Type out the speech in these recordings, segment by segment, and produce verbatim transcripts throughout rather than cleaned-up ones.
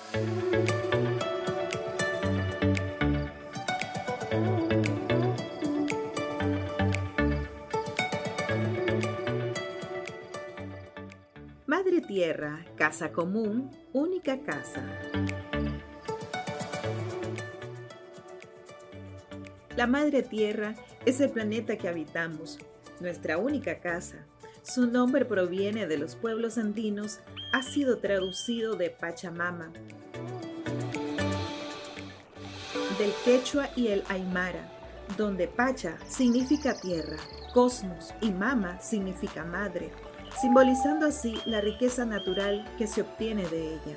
Madre Tierra, casa común, única casa. La Madre Tierra es el planeta que habitamos, nuestra única casa. Su nombre proviene de los pueblos andinos, ha sido traducido de Pachamama, del quechua y el aymara, donde Pacha significa tierra, cosmos y Mama significa madre, simbolizando así la riqueza natural que se obtiene de ella.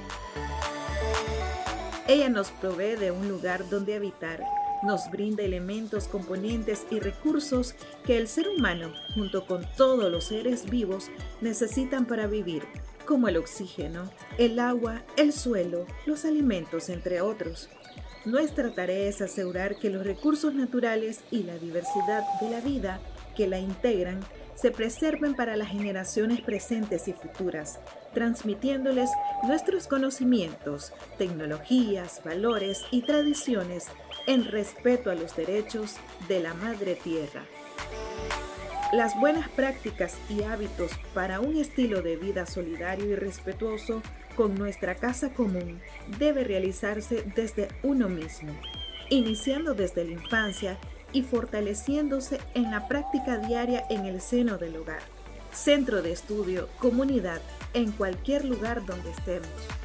Ella nos provee de un lugar donde habitar, nos brinda elementos, componentes y recursos que el ser humano, junto con todos los seres vivos, necesitan para vivir, como el oxígeno, el agua, el suelo, los alimentos, entre otros. Nuestra tarea es asegurar que los recursos naturales y la diversidad de la vida que la integran se preserven para las generaciones presentes y futuras, transmitiéndoles nuestros conocimientos, tecnologías, valores y tradiciones en respeto a los derechos de la Madre Tierra. Las buenas prácticas y hábitos para un estilo de vida solidario y respetuoso con nuestra casa común debe realizarse desde uno mismo, iniciando desde la infancia y fortaleciéndose en la práctica diaria en el seno del hogar, centro de estudio, comunidad, en cualquier lugar donde estemos.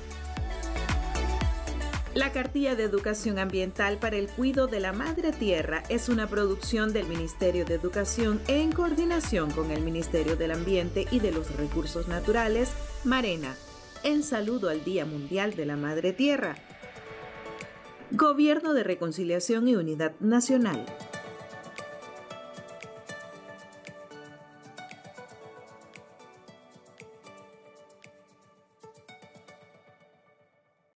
La Cartilla de Educación Ambiental para el Cuidado de la Madre Tierra es una producción del Ministerio de Educación en coordinación con el Ministerio del Ambiente y de los Recursos Naturales, Marena, en saludo al Día Mundial de la Madre Tierra. Gobierno de Reconciliación y Unidad Nacional.